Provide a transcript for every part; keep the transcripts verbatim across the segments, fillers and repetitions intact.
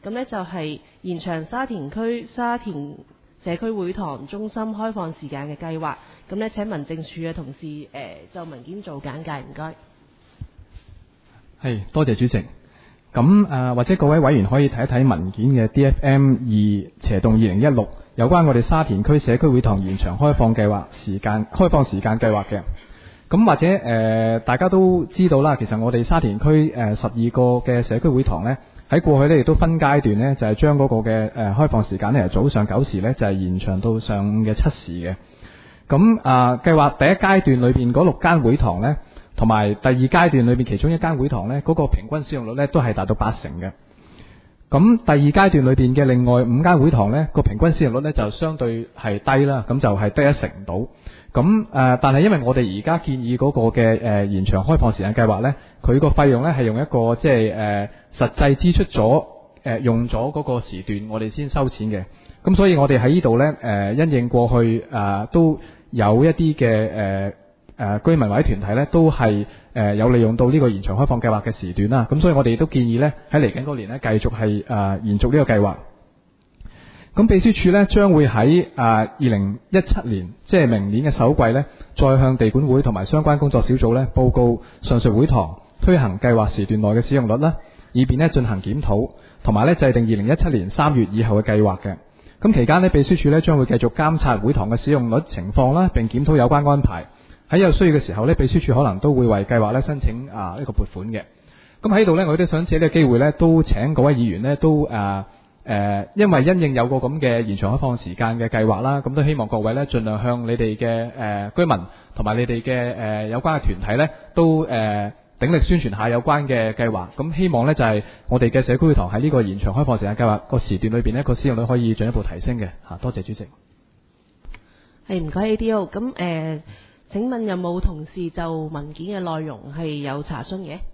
咁呢就係延長沙田區沙田社區會堂中心開放時間嘅計劃。咁呢請民政處嘅同事誒、呃、就文件做簡介，唔該。 係，多謝主席。咁誒、呃，或者各位委員可以睇一睇文件嘅 D F M 二斜動二零一六有關我哋沙田區社區會堂延長開放計劃時間開放時間計劃嘅。咁或者誒、呃，大家都知道啦，其實我哋沙田區誒十二個嘅社區會堂呢，喺過去呢亦都分階段呢，就係將嗰個嘅誒、呃、開放時間呢，由早上九時呢，就係、是、延長到上午嘅七時嘅。咁啊，計劃第一階段裏邊嗰六間會堂呢，同埋第二階段裏邊其中一間會堂呢，嗰、那個平均使用率呢都係達到八成嘅。咁第二階段裏邊嘅另外五間會堂呢，個平均使用率呢就相對係低啦，咁就係得一成到。咁誒、呃，但係因為我哋而家建議嗰個嘅誒、呃、延長開放時間計劃呢，佢個費用呢係用一個即係誒實際支出咗誒、呃、用咗嗰個時段，我哋先收錢嘅。咁所以我哋喺呢度呢，誒、呃、因應過去誒、呃、都有一啲嘅誒誒居民或者團體呢，都係誒、呃、有利用到呢個延長開放計劃嘅時段啦。咁所以我哋都建議呢，喺嚟緊嗰年呢，繼續係誒、呃、延續呢個計劃。咁秘書處呢將會喺誒二零一七年，即係明年嘅首季呢，再向地管會同埋相關工作小組呢報告上述會堂推行計劃時段內嘅使用率啦，以便呢進行檢討，同埋呢制定二零一七年三月以後嘅計劃嘅。咁期間呢，秘書處呢將會繼續監察會堂嘅使用率情況啦，並檢討有關安排。喺有需要嘅時候呢，秘書處可能都會為計劃呢申請啊一個撥款嘅。咁喺度呢，我都想借呢個機會呢，都請各位議員呢都誒。啊誒、呃，因為因應有個咁嘅延長開放時間嘅計劃啦，咁都希望各位呢盡量向你哋嘅誒居民同埋你哋嘅誒有關嘅團體呢都誒、呃、鼎力宣傳下有關嘅計劃。咁希望呢就係、是、我哋嘅社區會堂喺呢個延長開放時間計劃個時段裏邊呢個使用率可以進一步提升嘅嚇。多謝主席。 係，唔該 A D O。咁誒，請問有冇同事就文件嘅內容係有查詢嘅？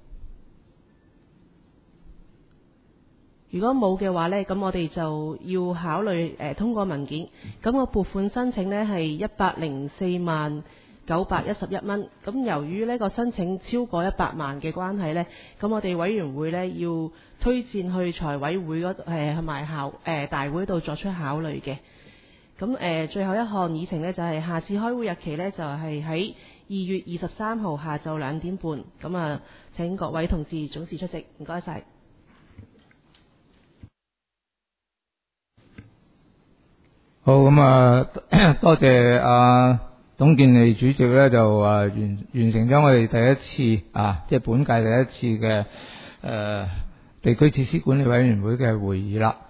如果冇嘅話呢，咁我哋就要考慮誒、呃、通過文件。咁個撥款申請呢係一百零四萬九百一十一蚊。咁由於呢個申請超過一百萬嘅關係呢，咁我哋委員會呢要推薦去財委會嗰誒同埋考誒大會度作出考慮嘅。咁誒、呃、最後一項議程呢，就係、是、下次開會日期呢，就係喺二月二十三號下晝兩點半。咁啊，請各位同事總時出席，唔該晒。 好，咁啊，多謝啊董建利主席咧，就啊完完成咗我哋第一次啊，即係本屆第一次嘅誒、呃、地區設施管理委員會嘅會議啦。